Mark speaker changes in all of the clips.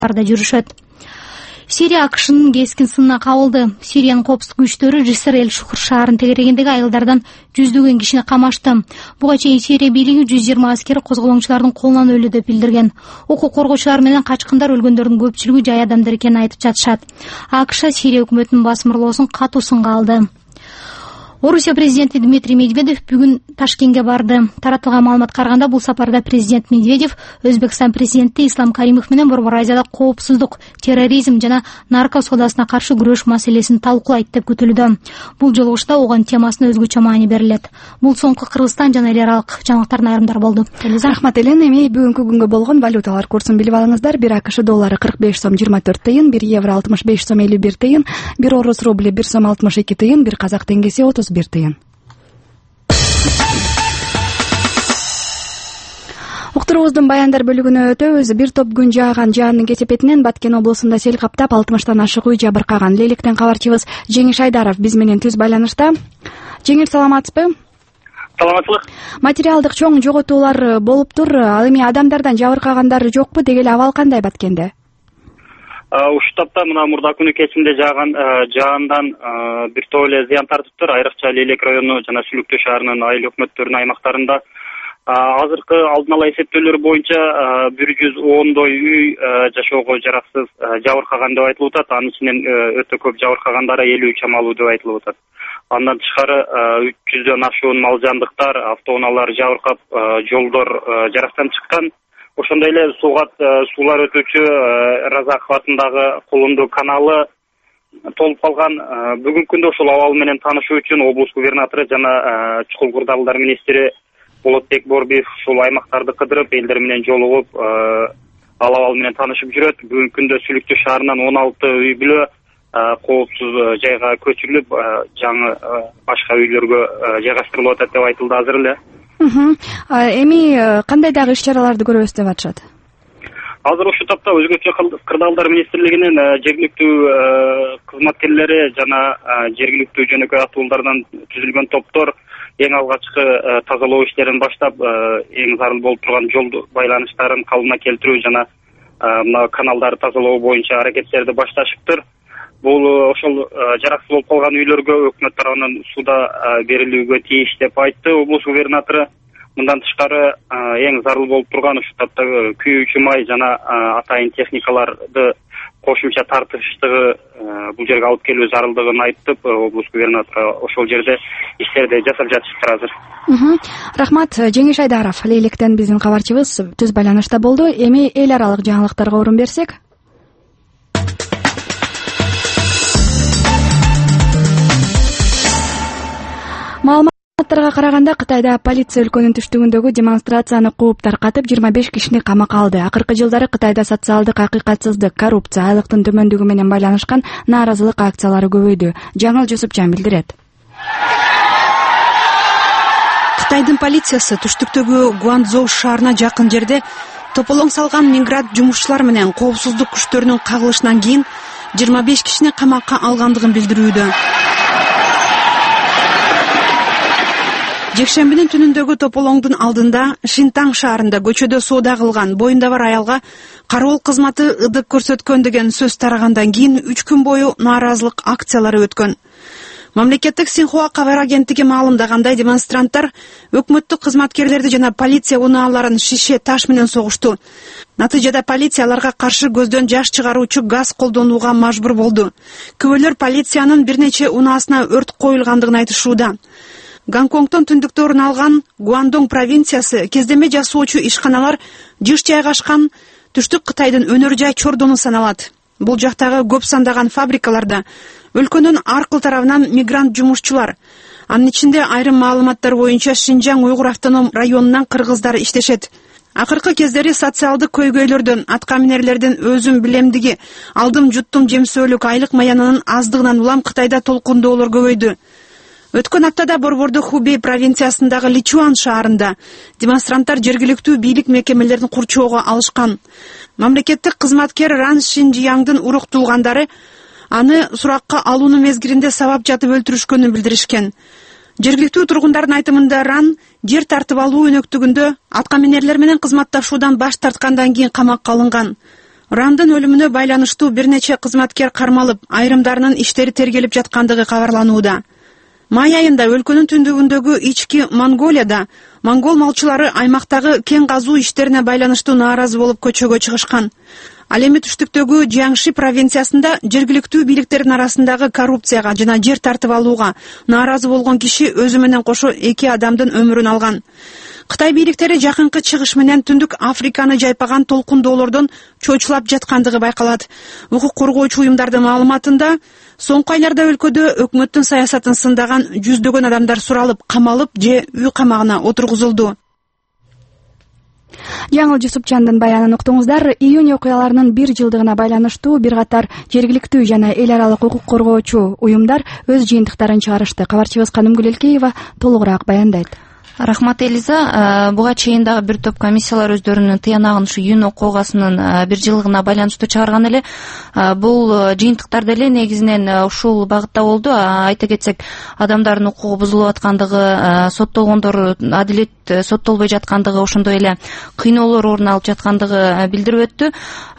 Speaker 1: да жүрүшөт. Сирия АКШнын кескин сынына кабылды. Сириянын коопсуздук күчтөрү Жиср Эль-Шухр шаарын тегерегиндеги айылдардан жүздөгөн кишини камашты. Буга чейин Сирия бийлиги 120 аскер козголоңчулардын колунан өлдү деп билдирген. Укук коргоочулар менен качкындар өлгөндөрдүн көпчүлүгү жай адамдар экенин айтып жатышат. АКШ Сирия өкмөтүнүн басымырлоосун катуу сынга алды. Орусия президенти Дмитрий Медведев бүгүн Ташкентке барды. Таратылган маалыматка караганда бул сапарда президент Медведев Өзбекстан президенти Ислам Каримов менен Борбор Азияда коопсуздук, терроризм жана нарко соодасына каршы күрөш маселесин талкуулайт деп күтүлүүдө. Бул жолугушта огон темасына өзгөчө маани берилет. Бул соңку Кыргызстан жана эл аралык жаңылыктардын айрымдары болду.
Speaker 2: Рахмат Элен. Эми бүгүнкү күнгө болгон валюталар курсун билип алыңыздар. 1 АКШ доллары 45 сом 24 тыйын, 1 евро 65 сом 51 тыйын, 1 орус рубли 1 сом 62 тыйын, 1 казак теңгеси 31 тыйын. Уктуруубуздун баяндар бөлүгүнө өтөбүз. Бир топ күн жааган жаандын кесепетинен Баткен облусунда сел каптап 60тан ашык үй жабыркаган. Лейликтен кабарчыбыз Жеңиш Айдаров биз менен түз байланышта. Жеңиш, саламатсызбы?
Speaker 3: Саламатсызбы.
Speaker 2: Материалдык чоң жоготуулар болуптур. Ал эми адамдардан жабыркагандар жокпу? Деги эле абал кандай Баткенде?
Speaker 3: Ушул тапта мына мурда күнү кечинде жааган жаандан бир топ эле зыян тартыптыр. Айрыкча Лейлек району жана Сүлүктүү шаарынын айыл өкмөттөрүнүн аймактарында. Азыркы алдын ала эсептөөлөр боюнча 110дой үй жашоого жараксыз жабыркаган деп айтылып атат. Анын ичинен өтө көп жабыркагандары 50 чамалуу деп айтылып атат. Андан тышкары 300дөн ашуун мал жандыктар, автоунаалар жабыркап, жолдор жарактанып чыккан. Ошондой эле суулар өтүүчү Разаков атындагы Кулунду каналы толуп калган. Бүгүнкү күндө ошол абал менен таанышуу үчүн облус губернатору жана чукул кырдаалдар министри Болотбек Борбиев ушул аймактарды кыдырып, элдер менен жолугуп, ал абал менен таанышып жүрөт. Бүгүнкү күндө Сүлүктүү шаарынан 16 үй бүлө коопсуз жайга көчүрүлүп, жаңы башка үйлөргө жайгаштырылып атат деп айтылды азыр эле.
Speaker 2: Эми кандай дагы иш-чараларды көрөбүз деп атышат?
Speaker 3: Азыр ушул тапта өзгөчө кырдаалдар министрлигинин жергиликтүү кызматкерлери жана жергиликтүү жөнөкөй атуулардан түзүлгөн топтор эң алгачкы тазалоо иштерин баштап, эң зарыл болуп турган жол байланыштарын калыбына келтирүү жана мына каналдарды тазалоо боюнча аракеттерди башташыптыр. Бул ошол жараксыз болуп калган үйлөргө өкмөт тарабынан суда берилүүгө тийиш деп айтты облус губернатору. Мындан тышкары эң зарыл болуп турган ушул тапта күйүүчү май жана атайын техникаларды кошумча тартыштыгы бул жерге алып келүү зарылдыгын айтып, облус губернатору ошол жерде иштерди жасап жатышыптыр азыр.
Speaker 2: Рахмат. Жеңиш Айдаров Лейликтен биздин кабарчыбыз түз байланышта болду. Эми эл аралык жаңылыктарга орун берсек. Маалыматтарга караганда Кытайда полиция өлкөнүн түштүгүндөгү демонстрацияны кууп таркатып 25 кишини камакка алды. Акыркы жылдары Кытайда социалдык акыйкатсыздык, коррупция, айлыктын төмөндүгү менен байланышкан нааразылык акциялары көбөйдү. Жаңыл Жусупжан билдирет.
Speaker 4: Кытайдын полициясы түштүктөгү Гуанчжоу шаарына жакын жерде тополоң салган мигрант жумушчулар менен коопсуздук күчтөрүнүн кагылышынан кийин 25 кишини камакка алгандыгын билдирүүдө. Жекшембинин түнүндөгү тополоңдун алдында Шинтаң шаарында көчөдө соода кылган боюнда бар аялга кароол кызматы ыдык көрсөткөн деген сөз тарагандан кийин 3 күн бою нааразылык акциялары өткөн. Мамлекеттик Синхуа кабар агенттиги маалымдагандай, демонстранттар өкмөттүк кызматкерлерди жана полиция унааларын шише таш менен согушту. Натыйжада полиция аларга каршы көздөн жаш чыгаруучу газ колдонууга мажбур болду. Күбөлөр полициянын бир нече унаасына өрт коюлгандыгын айтышууда. Гонконгтон түндүктөрүн алган Гуандong провинциясы кездеме жасоочу ишканалар жыш жайгашкан түштүк Кытайдын өнөр жай чордону саналат. Бул жактагы көп сандаган фабрикаларда өлкөнүн ар кыл тарабынан мигрант жумушчулар, анын ичинде айрым маалыматтар боюнча Шинжаң уйгур автоном районунан кыргыздар иштешет. Акыркы кездери социалдык көйгөйлөрдөн, аткаминерлердин өзүм билемдиги, алдым жуттум жемсөөлүк айлык маянынын аздыгынан улам Кытайда толкундоолор көбөйдү. Өткөн аптада Борбордо Хубей провинциясындагы Личуан шаарында демонстранттар жергиликтүү бийлик мекемелерин курчоого алышкан. Мамлекеттик кызматкер Ран Шинжияңдын урук туулгандары аны суракка алууну мезгилинде сабап жатып өлтүрүшкөнүн билдиришкен. Жергиликтүү тургундардын айтымында Ран жер тартып алуу өнөктүгүндө аткаминерлер менен кызматташуудан баш тарткандан кийин камакка алынган. Рандын өлүмүнө байланыштуу бир нече кызматкер кармалып, айрымдарынын иштери тергелип жаткандыгы кабарланууда. Май айында өлкөнүн түндүгүндөгү ички Монголияда монгол малчылары аймактагы кен казуу иштерине байланыштуу нааразы болуп көчөгө чыгышкан. Ал эми түштүктөгү Жиаңши провинциясында жергиликтүү бийликтердин арасындагы коррупцияга жана жер тартып алууга нааразы болгон киши өзү менен кошо 2 адамдын өмүрүн алган. Кытай бийликтери жакынкы чыгыш менен Түндүк Африканы жайпаган толкундоолордон чочулап жаткандыгы байкалат. Укук коргоочу уюмдардын маалыматында соңку айларда өлкөдө өкмөттүн саясатын сындаган жүздөгөн адамдар суралып, камалып же үй камагына отургузулду.
Speaker 2: Жаңыл Жусупчандын баянын уктуңуздар. Июнь окуяларынын 1 жылдыгына байланыштуу бир катар жергиликтүү жана эл аралык укук коргоочу уюмдар өз жыйынтыктарын чыгарышты. Кабарчыбыз Канымгүл Элкеева толугураак баяндайт.
Speaker 5: Рахмат Элиза. Буга чейин дагы бир топ комиссиялар өздөрүнүн тыянагын ушу июнь окугасынын 1 жылдыгына байланыштуу чыгарган эле. Бул жыйынтыктар деле негизинен ушул багытта болду. Айта кетсек, адамдардын укугу бузулуп аткандыгы, соттолгондор адилет соттолбой жаткандыгы, ошондой эле кыйноолор орун алып жаткандыгы билдирип өттү.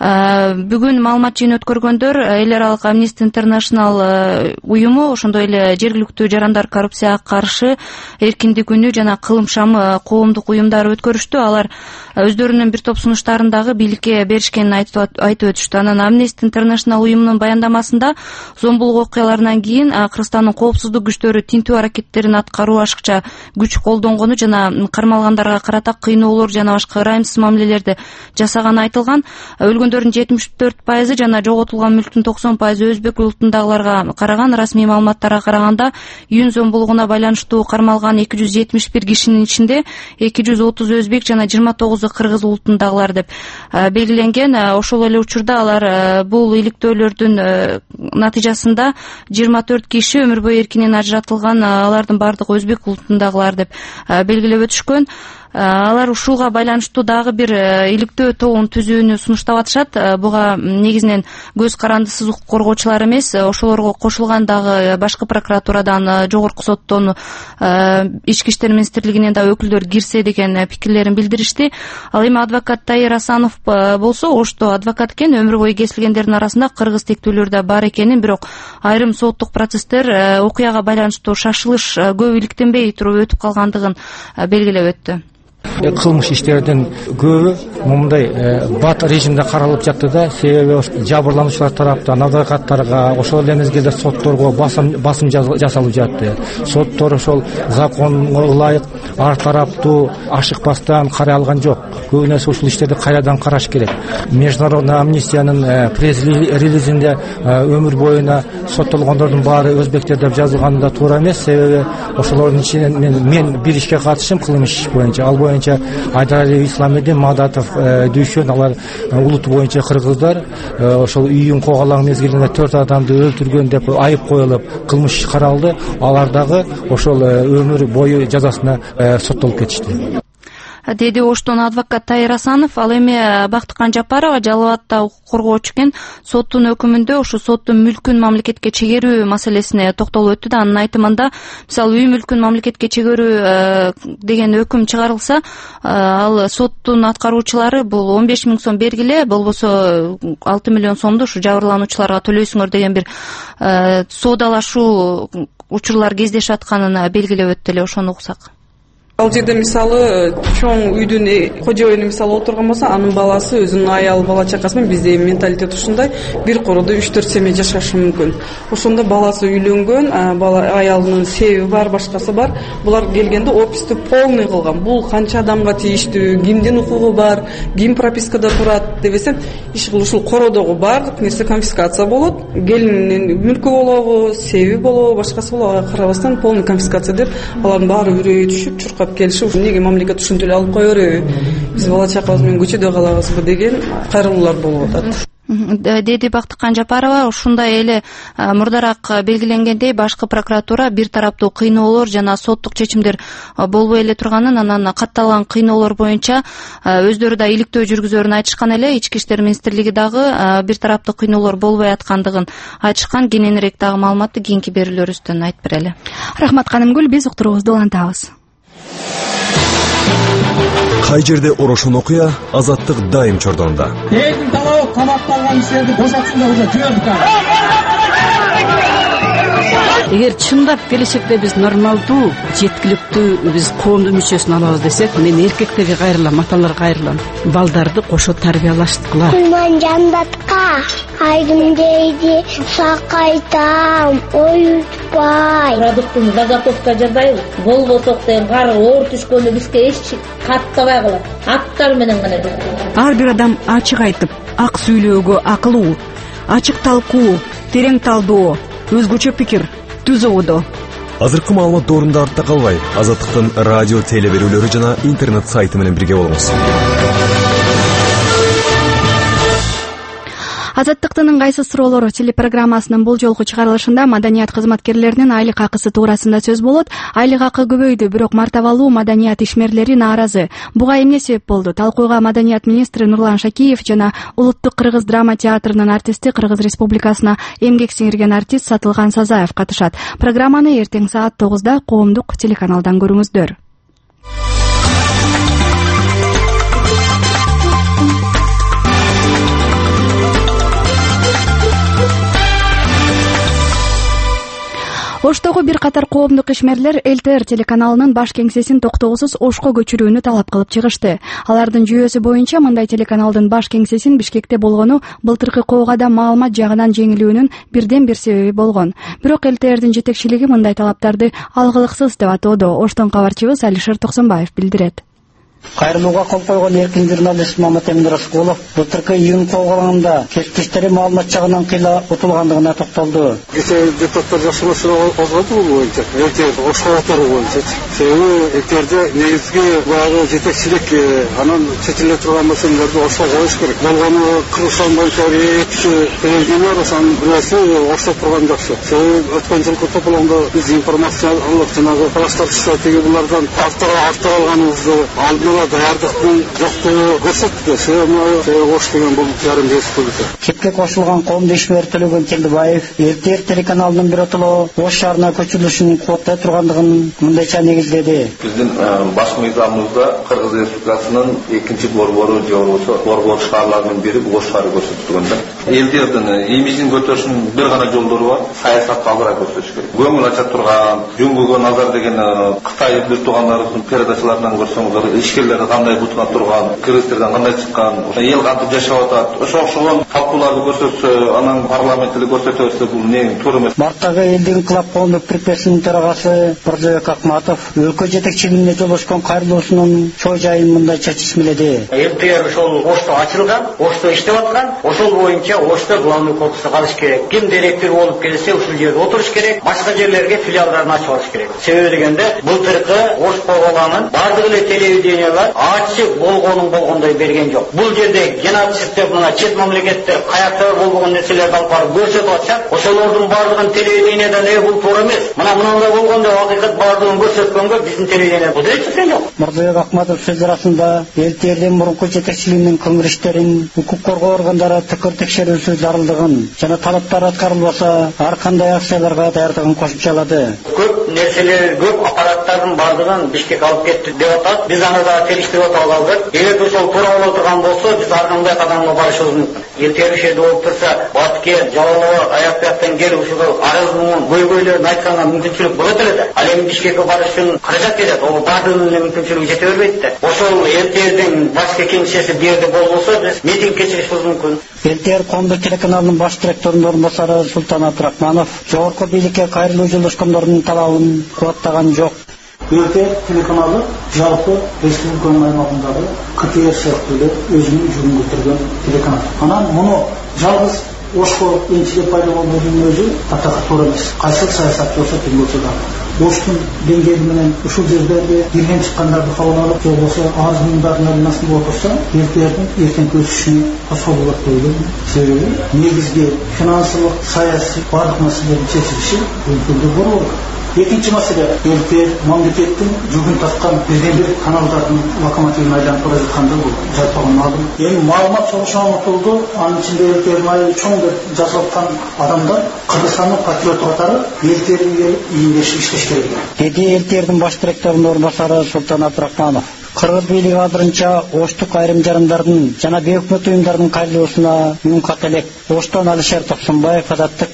Speaker 5: Бүгүн маалымат жыйын өткөргөндөр эл аралык Amnesty International уюму, ошондой эле жергиликтүү жарандар коррупцияга каршы эркиндик күнү жана кылым шамы коомдук уюмдары өткөрүштү. Алар өздөрүнүн бир топ сунуштарын дагы бийликке беришкенин айтып өтүштү. Анан Amnesty International уюмунун баяндамасында зомбулук окуяларынан кийин Кыргызстандын коопсуздук күчтөрү тинтүү аракеттерин аткаруу ашыкча күч колдонгону жана кармалгандарга карата кыйноолор жана башка ырайымсыз мамилелерди жасаганы айтылган. Өлгөндөрдүн 74% жана жоготулган мүлктүн 90% өзбек улутундагыларга караган. Расмий маалыматтарга караганда июнь зомбулугуна байланыштуу кармалган 271 кишинин ичинде 230 өзбек жана 29 кыргыз улутундагылар деп белгиленген. Ошол эле учурда алар бул иликтөөлөрдүн натыйжасында 24 киши өмүр бою эркинен ажыратылган, алардын бардыгы өзбек улутундагылар деп белгилеп өтүшкөн. Алар ушуга байланыштуу дагы бир иликтөө тобун түзүүнү сунуштап атышат. Буга негизинен көз карандысыз укук коргоочулар эмес, ошолорго кошулган дагы башкы прокуратурадан, жогорку соттон, ички иштер министрлигинен да өкүлдөр кирсе деген пикирлерин билдиришти. Ал эми адвокат Тайыр Асанов болсо, ошто адвокат экен, өмүр бою кесилгендердин арасында кыргыз тектүүлөр да бар экенин, бирок айрым соттук процесстер окуяга байланыштуу шашылыш көп иликтенбей туруп өтүп калгандыгын белгилеп өттү.
Speaker 6: Кылмыш иштердин көбү мындай бат режимде каралып жатты да, себеби жабырлануучулар тараптан адвокаттарга, ошол эле мезгилде сотторго басым жасалып жатты. Соттор ошол законго ылайык ар тараптуу ашыкпастан карай алган жок. Көбүнесе ушул иштерди кайрадан караш керек. Международный амнистиянын пресс-релизинде өмүр боюна соттолгондордун баары өзбектер деп жазылганы да туура эмес, себеби ошолордун ичинен мен бир ишке катышым, кылмыш иш боюнча. Ал боюнча Айдаралиев Исламидин, Мадатов Дүйшөн, алар улут боюнча кыргыздар ошол июнь когалаң мезгилинде 4 адамды өлтүргөн деп айып коюлуп кылмыш каралды. Алар дагы ошол өмүр бою жазасына соттолуп кетишти,
Speaker 5: деди оштон адвокат Тайыр Асанов. Ал эми Бактыкан Жапарова Жалал Абадта укук коргоочу экен. Соттун өкүмүндө ушу соттун мүлкүн мамлекетке чегерүү маселесине токтолуп өттү да, анын айтымында, мисалы, үй мүлкүн мамлекетке чегерүү деген өкүм чыгарылса, ал соттун аткаруучулары бул 15 000 сом бергиле, болбосо 6 миллион сомду ушу жабырлануучуларга төлөйсүңөр деген бир соодалашуу учурлар кездешип атканын белгилеп өттү эле. Ошону уксак.
Speaker 7: Ал жерде мисалы чоң үйдүн кожоюну мисалы отурган болсо, анын баласы өзүнүн аялы бала чакасы менен, бизде менталитет ушундай, бир короодо 3-4 семей жашашы мүмкүн. Ошондо баласы үйлөнгөн, аялынын себеби бар, башкасы бар. Булар келгенде опусту полный кылган. Бул канча адамга тийиштүү, кимдин укугу бар, ким пропискада турат дебесем, иш кылып ушул короодогу баардык нерсе конфискация болот. Келиндин мүлкү болобу, себеби болобу, башкасы болобу, карабастан полный конфискация деп, алардын баары үрөйү түшүп, чуркап келишип, эмнеге мамлекет ушинтип эле алып кое береби, биз бала чакабыз менен көчөдө калабызбы деген кайрылуулар болуп атат,
Speaker 5: деди Бактыкан Жапарова. Ушундай эле мурдараак белгиленгендей, башкы прокуратура бир тараптуу кыйноолор жана соттук чечимдер болбой эле турганын, анан катталган кыйноолор боюнча өздөрү да иликтөө жүргүзөрүн айтышкан эле. Ички иштер министрлиги дагы бир тараптуу кыйноолор болбой аткандыгын айтышкан. Кененирээк дагы маалыматты кийинки берүүлөрүбүздөн айтып берели.
Speaker 2: Рахмат Канымгүл, биз уктуруубузду улантабыз.
Speaker 8: Кай жерде орошон окуя, азаттык дайым чордонда.
Speaker 9: Элдин талабы камакталган кишилерди бошотсун деп жибердик.
Speaker 10: Эгер чындап келечекте биз нормалдуу, жеткиликтүү биз коомдун мүчөсүн алабыз десек, мен эркектерге кайрылам, аталарга кайрылам. Балдарды кошо тарбиялаштыкыла.
Speaker 11: Мен жандатка айдым дейди, сакайтам, оютпай.
Speaker 12: Продуктун заготовка жасайбыз. Болбосок деген кары оор түшкөндө бизге эч каттабай калат. Аттар менен гана.
Speaker 4: Ар бир адам ачык айтып, ак сүйлөөгө акылуу, ачык талкуу, терең талдоо, өзгөчө пикир, түз ободо.
Speaker 8: Азыркы маалымат доорунда артта калбай, Азаттыктын радио теле берүүлөрү жана интернет сайты менен бирге болуңуз.
Speaker 2: Азаттыктын ыңгайсыз суроолору телепрограммасынын бул жолку чыгарылышында маданият кызматкерлеринин айлык акысы туурасында сөз болот. Айлык акы көбөйдү, бирок мартабалуу маданият ишмерлери нааразы. Буга эмне себеп болду? Талкууга маданият министри Нурлан Шакиев жана Улуттук кыргыз драма театрынын артисти, Кыргыз Республикасына эмгек сиңирген артист Сатылган Сазаев катышат. Программаны эртең саат 9-да коомдук телеканалдан көрүңүздөр. Оштогу бир катар коомдук ишмерлер ЛТР телеканалынын баш кеңсесин токтоосуз Ошко көчүрүүнү талап кылып чыгышты. Алардын жүйөсү боюнча мындай телеканалдын баш кеңсесин Бишкекте болгону былтыркы коогада маалымат жагынан жеңилүүнүн бирден бир себеби болгон. Бирок ЛТРдин жетекчилиги мындай талаптарды алгылыксыз деп атоодо. Оштон кабарчыбыз Алишер Токсонбаев билдирет.
Speaker 13: Кайрылууга кол койгон эркин журналист Мамат Эмин Раскулов былтыркы июнь кооголаңында кесиптештери маалымат жагынан кыйла утулгандыгына токтолду.
Speaker 14: Кечээ депутаттар жашыруусу козгоду бул боюнча, Ошко которуу боюнча. Себеби эгерде негизги багы жетекчилик анан чечиле турган маселелерди Ошко коюш керек. Болгону Кыргызстан боюнча экинчи телевидение бар, анын бирөөсү Ошто турган жакшы. Себеби өткөн жылкы тополоңдо биз информациялык жанагы пластар теги булардан артта калганыбызды даярдыктын жоктугу көрсөттү. Себеби Ош деген бул жарым республика.
Speaker 13: Кепке кошулган коомдук ишмер Төлөгөн Келдибаев РТР телеканалынын бир отоло Ош шаарына көчүрүлүшүн кубаттай тургандыгын мындайча негиздеди.
Speaker 15: Биздин баш мыйзамыбызда Кыргыз Республикасынын экинчи борбору же болбосо борбор шаарларынын бири Ош шаары көрсөтүлгөн да. ЛТРдин имиджин көтөрүшүнүн бир гана жолдору бар. Саясатка алгыраак көрсөтүш керек. Көңүл ача турган, Жүнгүгө назар деген Кытай бир туугандарыбыздын передачаларынан көрсөңүздөр, ишкерлерди кандай бутуна турган, кыргыздардан кандай чыккан, эл кантип жашап атат, ошол талкууларды көрсөтсө, анан парламентти көрсөтөбүз, бул эмне туура эмес.
Speaker 13: Марттагы элдин инкылап коомдук бирикмесинин төрагасы Мырзабек Акматов өлкө жетекчилигине жолошкон кайрылуусунун чоо жайын мындайча чечмеледи.
Speaker 16: ЛТР ошол Ошто ачылган, Ошто иштеп аткан, ошол боюнча Ошто главный корпусу калыш керек. Ким директор болуп келсе, ушул жерде отуруш керек, башка жерлерге филиалдарын ачып алыш керек. Себеби дегенде былтыркы Ош кооголаңын бардык эле телевидениялар ачык болгондой берген жок. Бул жерде геноцид деп мына чет мамлекеттер каякта болгон нерселерди алып барып көрсөтүп атышат. Ошолордун бардыгын телевиденияден бул туура эмес. Мына мындай болгондо акыйкат бардыгын көрсөткөнгө биздин телевидение бул эчтеке жок.
Speaker 13: Мырзабек Акматов сөз арасында ЛТРдин мурунку жетекчилигинин көңүрүштөрүн укук коргоо органдары тыкыр текшерүүсү зарылдыгын жана талаптар аткарылбаса ар кандай акцияларга даярдыгын кошумчалады.
Speaker 16: Көп нерселер, көп аппараттардын бардыгын Бишкек алып кетти деп атат. Биз аны да териштирип атабыз. Эгер ошол туура боло турган болсо, биз ар кандай кадамга барышыбыз мүмкүн. ЛТР ишеде болуп турса, Баткен, Жалалабад, аяк бияктан келип ушул арыздын көйгөйлөрүн айтканга мүмкүнчүлүк болот эле да. Ал эми Бишкекке барыш үчүн каражат кетет, ал бардыгынын мүмкүнчүлүгү жете бербейт да. Ошол ЛТРдин башкы кеңсеси бу жерде болбосо, биз митингге чыгышыбыз мүмкүн.
Speaker 13: ЛТР коомдук телеканалынын баш директорунун орун басары Султан Абдрахманов жогорку бийликке кайрылуу жолдошкондордун талабын кубаттаган жок.
Speaker 17: ЛТР телеканалы жалпы республиканын аймагындагы КТР сыяктуу эле өзүнүн жүгүн көтөргөн телеканал. Анан муну жалгыз Ошко энчилеп пайда болгонунун өзү атакы туура эмес. Кайсы саясат болсо ким болсо да Оштун деңгээли менен ушул жердерде кирген чыккандарды кабыл алып, же болбосо арызмындардын аренасында отурса, ЛТРдин эртеңки өсүшүнө тоско болот деп ойлойм. Себеби негизги финансылык, саясий бардык маселелердин чечилиши өлкөдө болот. Экинчи маселе ЛТР мамлекеттин жүгүн тарткан бирден бир каналдардын локомотивин айланып бара жатканда бул жалпыга маалым. Эми маалымат чогушуна умтулду, анын ичинде ЛТРдин айы чоң деп жазылып аткан адамдар Кыргызстандын патриоту катары ЛТРге ийиндешип иштеш керек.
Speaker 13: Деди ЛТРдин баш директорунун орун басары Султан Абдрахманов. Кыргыз бийлиги азырынча Оштук айрым жарандардын жана бейөкмөт уюмдардын кайрылуусуна үн ката элек. Оштон Алишер Токсонбаев, Азаттык.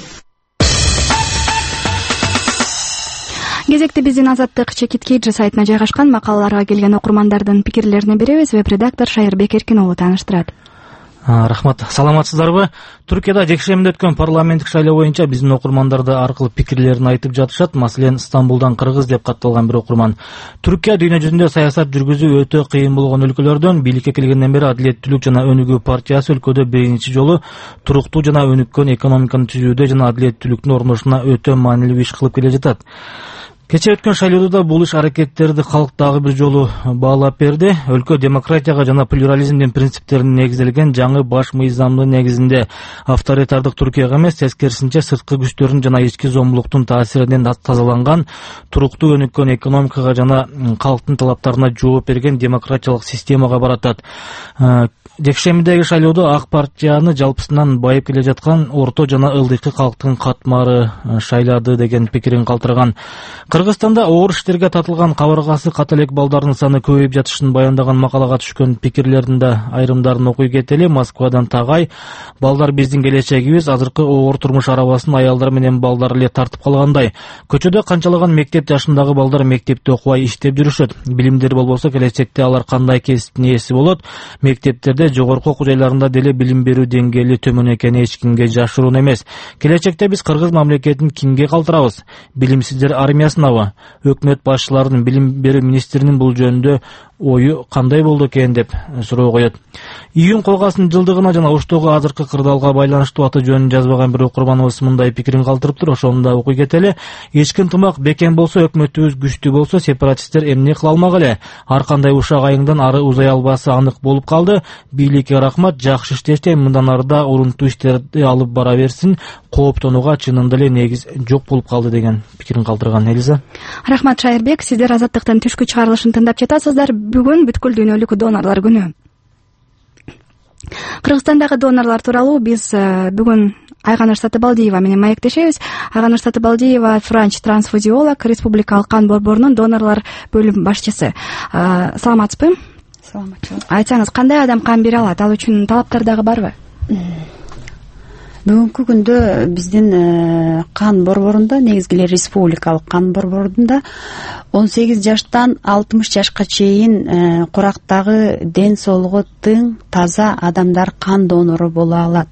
Speaker 2: Кезекте биздин Азаттык Чекиткейджи сайтына жайгашкан макалаларга келген окурмандардын пикирлерине беребиз. Веб-редактор Шайырбек Эркин уулу тааныштырат.
Speaker 18: Рахмат. Саламатсыздарбы? Түркияда жекшемде өткөн парламенттик шайлоо боюнча биздин окурмандарды аркылуу пикирлерин айтып жатышат. Маселен, Стамбулдан кыргыз деп катталган бир окурман. Түркия дүйнө жүзүндө саясат жүргүзүү өтө кыйын болгон өлкөлөрдөн, бийликке келгенден бери Адилеттүүлүк жана Өнүгүү партиясы өлкөдө биринчи жолу туруктуу жана өнүккөн экономиканы түзүүдө жана адилеттүүлүктүн орношуна өтө маанилүү иш кылып келе жатат. Кече өткөн шайлоодо бул иш аракеттерди калк дагы бир жолу баалап берди. Өлкө демократияга жана плюрализмдин принциптерине негизделген жаңы баш мыйзамдын негизинде авторитардык Түркияга эмес, тескерисинче сырткы күчтөрдүн жана ички зомбулуктун таасиринен тазаланган, туруктуу өнүккөн экономикага жана калктын талаптарына жооп берген демократиялык системага баратат. Жекшембидеги шайлоодо ак партияны жалпысынан байып келе жаткан орто жана ылдыйкы калктын катмары шайлады деген пикирин калтырган. Кыргызстанда оор иштерге татылган кабыргасы ката элек балдардын саны көбөйүп жатышын баяндаган макалага түшкөн пикирлердин да айрымдарын окуй кетели. Москвадан Тагай: балдар биздин келечегибиз, азыркы оор турмуш арабасын аялдар менен балдар эле тартып калгандай. Көчөдө канчалаган мектеп жашындагы балдар мектепте окубай иштеп жүрүшөт. Билимдери болбосо келечекте алар кандай кесиптин ээси болот? Мектептерде, жогорку окуу жайларында деле билим берүү деңгээли төмөн экени эч кимге жашыруун эмес. Келечекте биз кыргыз мамлекетин кимге калтырабыз? Билимсиздер армиясынабы? Өкмөт башчыларынын, билим берүү министринин бул жөнүндө ою кандай болду экен деп суроо коет. Июнь койгасынын жылдыгына жана Оштогу азыркы кырдаалга байланыштуу аты жөнүн жазбаган бир окурманыбыз мындай пикирин калтырыптыр. Ошону да окуй кетели. Эч ынтымак бекем болсо, өкмөтүбүз күчтүү болсо, сепаратисттер эмне кыла алмак эле? Ар кандай ушак айыңдан ары узай албасы анык болуп калды. Бийликке рахмат, жакшы иштешти, мындан арыда урунтуу иштерди алып бара берсин. Кооптонууга чынында эле негиз жок болуп калды деген пикирин калтырган. Элиза.
Speaker 2: Рахмат Шайырбек, сиздер Азаттыктын түшкү чыгарылышын тыңдап жатасыздар. Бүгүн бүткүл дүйнөлүк донорлор күнү. Кыргызстандагы донорлор тууралуу биз бүгүн Айганыш Сатыбалдиева менен маектешебиз. Айганыш Сатыбалдиева Франч трансфузиолог, республикалык кан борборунун донорлор бөлүм башчысы. Саламатсызбы?
Speaker 19: Саламатчылык.
Speaker 2: Айтсаңыз, кандай адам кан бере алат? Ал үчүн талаптар дагы барбы?
Speaker 19: Бүгүнкү күндө биздин кан борборунда, негизги эле республикалык кан борборунда 18 жаштан 60 жашка чейин курактагы ден соолугу тың, таза адамдар кан донору боло алат.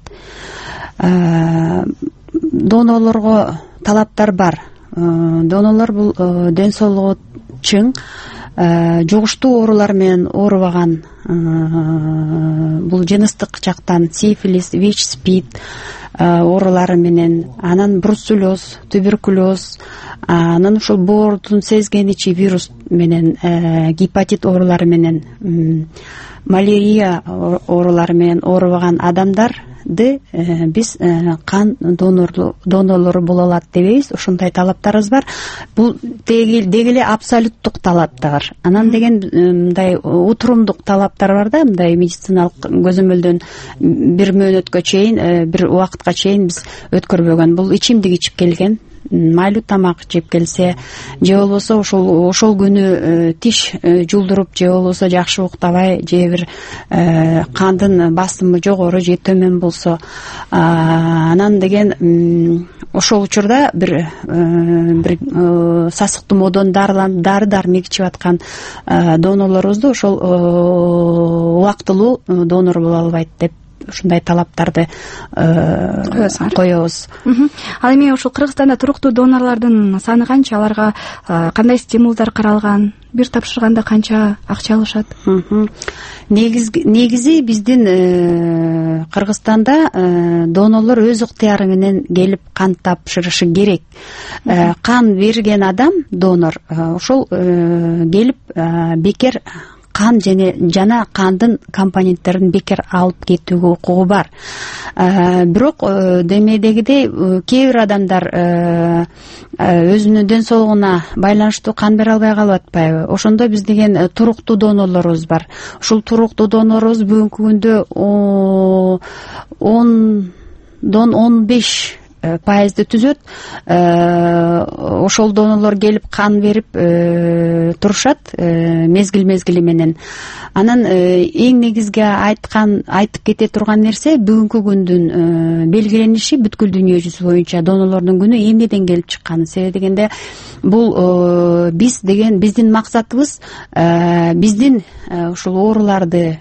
Speaker 19: Донорлорго талаптар бар. Донорлор бул ден соолугу чың, жугуштуу оорулар менен оорубаган, бул жыныстык жактан сифилис, ВИЧ, СПИД оорулары менен, анан бруцеллез, туберкулез, анан ушул боордун сезген ичи вирус менен, гепатит оорулары менен, малярия оорулары менен оорубаган адамдарды биз кан донорлору боло алат дебейбиз. Ошондой талаптарыбыз бар. Бул деги эле абсолюттук талап да бар. Анан деген мындай утурумдук талаптар бар да, мындай медициналык көзөмөлдөн бир мөөнөткө чейин, бир убакытка чейин биз өткөрбөгөн. Бул ичимдик ичип келген, майлуу тамак жеп келсе, же болбосо ошол күнү тиш жулдуруп, же болбосо жакшы уктабай, же бир кандын басымы жогору же төмөн болсо, анан деген ошол учурда бир сасыктуу модон дары дармек ичип аткан донорлорубузду ошол убактылуу донор боло албайт деп ушундай талаптарды коебуз.
Speaker 2: Ал эми ушул Кыргызстанда туруктуу донорлордун саны канча? Аларга кандай стимулдар каралган? Бир тапшырганда канча акча алышат?
Speaker 19: Негизи биздин Кыргызстанда донорлор өз ыктыяры менен келип кан тапшырышы керек. Кан берген адам, донор, ошол келип бекер кан жана кандын компоненттерин бекер алып кетүүгө укугу бар. Бирок демедегидей кээ бир адамдар өзүнүн ден соолугуна байланыштуу кан бере албай калып атпайбы? Ошондо биз деген туруктуу донорлорубуз бар. Ушул туруктуу донорлорубуз бүгүнкү күндө 10-15 пайызды түзөт. Ошол донорлор келип кан берип турушат мезгил менен. Анан эң негизги айтып кете турган нерсе бүгүнкү күндүн белгилениши бүткүл дүйнө жүзү боюнча донорлордун күнү эмнеден келип чыкканы. Себеби дегенде бул биздин максатыбыз биздин ушул ооруларды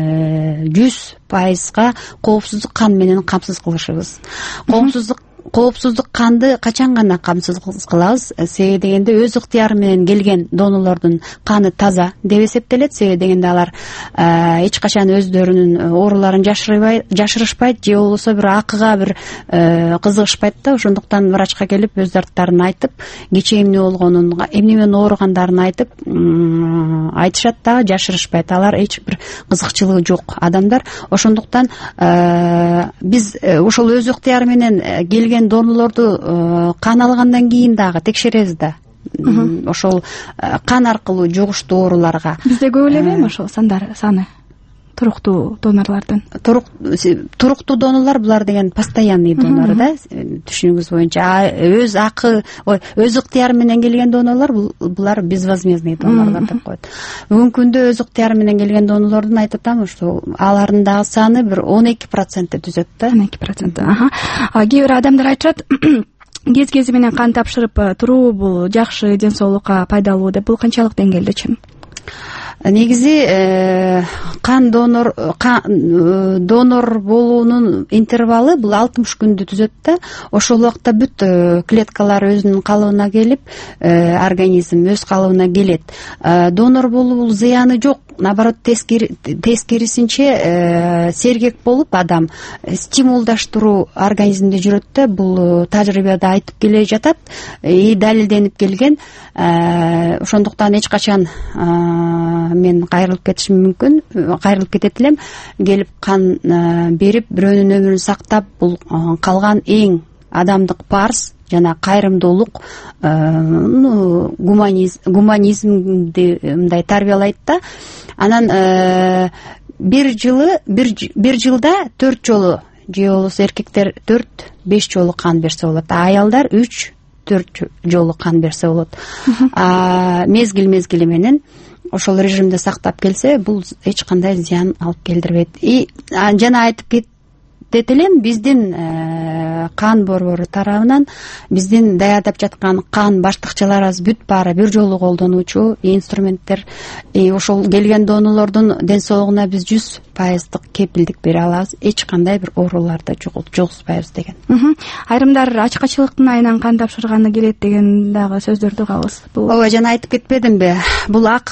Speaker 19: 100%га коопсуздук кан менен камсыз кылышыбыз. Коопсуздук канды качан гана камсыз кылабыз? Себеби дегенде өз ыктыяры менен келген донорлордун каны таза деп эсептелет. Себеби дегенде алар эч качан өздөрүнүн ооруларын жашырышпайт же болбосо бир акыга бир кызыгышпайт да. Ошондуктан врачка келип өз дарттарын айтып, кечээ эмне болгонун, эмне менен ооругандарын айтышат дагы, жашырышпайт. Алар эч бир кызыкчылыгы жок адамдар. Ошондуктан биз ошол өз ыктыяры менен келген донорлорду кан алгандан кийин дагы текшеребиз да. Ошол кан аркылуу жугуштуу ооруларга.
Speaker 2: Бизде көп элеби ошол саны? Туруктуу донорлордун.
Speaker 19: Туруктуу донорлор булар деген постоянный донор да, түшүнүгүңүз боюнча. Өз ыктыяры менен келген донорлор булар безвозмездный донорлор деп коет. Бүгүнкү күндө өз ыктыяры менен келген донорлордун айтып атам, ошо алардын дагы саны бир 12% түзөт да. 12%.
Speaker 2: Кээ бир адамдар айтышат кез менен кан тапшырып туруу бул жакшы, ден соолукка пайдалуу деп. Бул канчалык деңгээлде чын?
Speaker 19: Негизи кан донор болуунун интервалы бул 60 күндү түзөт да. Ошол убакта бүт клеткалар өзүнүн калыбына келип, организм өз калыбына келет. Донор болуу зыяны жок. Наоборот, тескерисинче сергек болуп адам стимулдаштыруу организмде жүрөт да. Бул тажрыйбада айтып келе жатат, далилденип келген. Ошондуктан эч качан мен кайрылып кетет элем. Келип кан берип, бирөөнүн өмүрүн сактап, бул калган эң адамдык парыз жана кайрымдуулук, гуманизмди мындай тарбиялайт да. Анан бир жылда 4 жолу, же болбосо эркектер 4-5 жолу кан берсе болот, аялдар 3-4 жолу кан берсе болот. Мезгил менен ошол режимде сактап келсе, бул эч кандай зыян алып келдирбейт. Жана айтып кетет элем, биздин кан борбору тарабынан биздин даярдап жаткан кан баштыкчаларыбыз бүт баары бир жолу колдонуучу инструменттер. Ошол келген донорлордун ден соолугуна биз 100% кепилдик бере алабыз. Эч кандай бир ооруларды жугузбайбыз деген.
Speaker 2: Айрымдар ачкачылыктын айынан кан тапшырганы келет деген дагы сөздөрдү угабыз.
Speaker 19: Ооба, жана айтып кетпедимби? Бул акы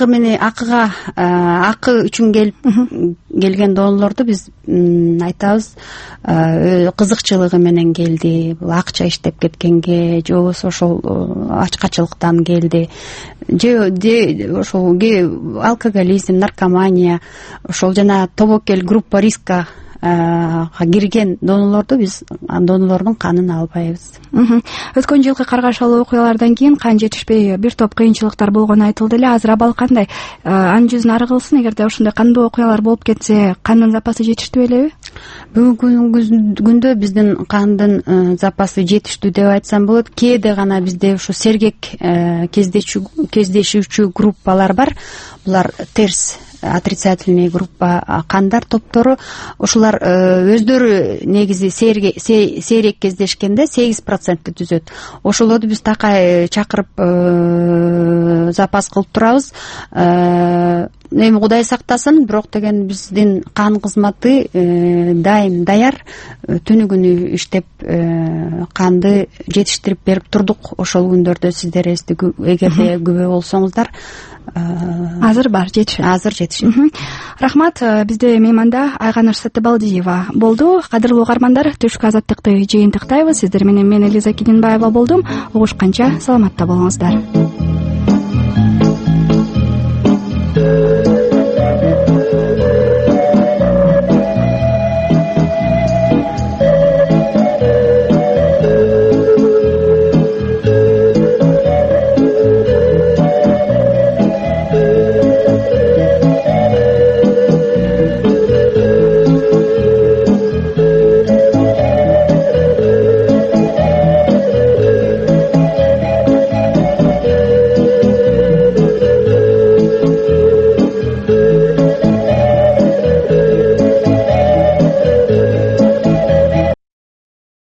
Speaker 19: үчүн келген донорлорду биз айтабыз, кызыкчылыгы менен келди, бул акча иштеп кеткенге, же болбосо ошол ачкачылыктан келди, же ошол алкоголизм, наркомания, ошол жана тобокел группа риска кирген донорлорду биз донорлордун канын албайбыз.
Speaker 2: Өткөн жылкы каргашалуу окуялардан кийин кан жетишпей бир топ кыйынчылыктар болгону айтылды эле. Азыр абал кандай? Анын жүзүн ары кылсын, эгерде ошондой кандуу окуялар болуп кетсе, кандын запасы жетиштүү элеби?
Speaker 19: Бүгүнкү күндө биздин кандын запасы жетиштүү деп айтсам болот. Кээде гана бизде ушу сергек кездешүүчү группалар бар. Булар терс, отрицательный группа кандар топтору. Ушулар өздөрү негизи сейрек кездешкенде 8% түзөт. Ошолорду биз такай чакырып запас кылып турабыз. Эми Кудай сактасын, бирок деген биздин кан кызматы дайым даяр, түнү күнү иштеп канды жетиштирип берип турдук. Ошол күндөрдө сиздер эгерде күбө болсоңуздар,
Speaker 2: азыр бар,
Speaker 19: азыр жетишет.
Speaker 2: Рахмат. Бизде мейманда Айганыш Саттыбалдиева болду. Кадырлуу угармандар, түшкү азаттыкты жыйынтыктайбыз. Сиздер менен мен Элиза Кененбаева болдум. Угушканча саламатта болуңуздар.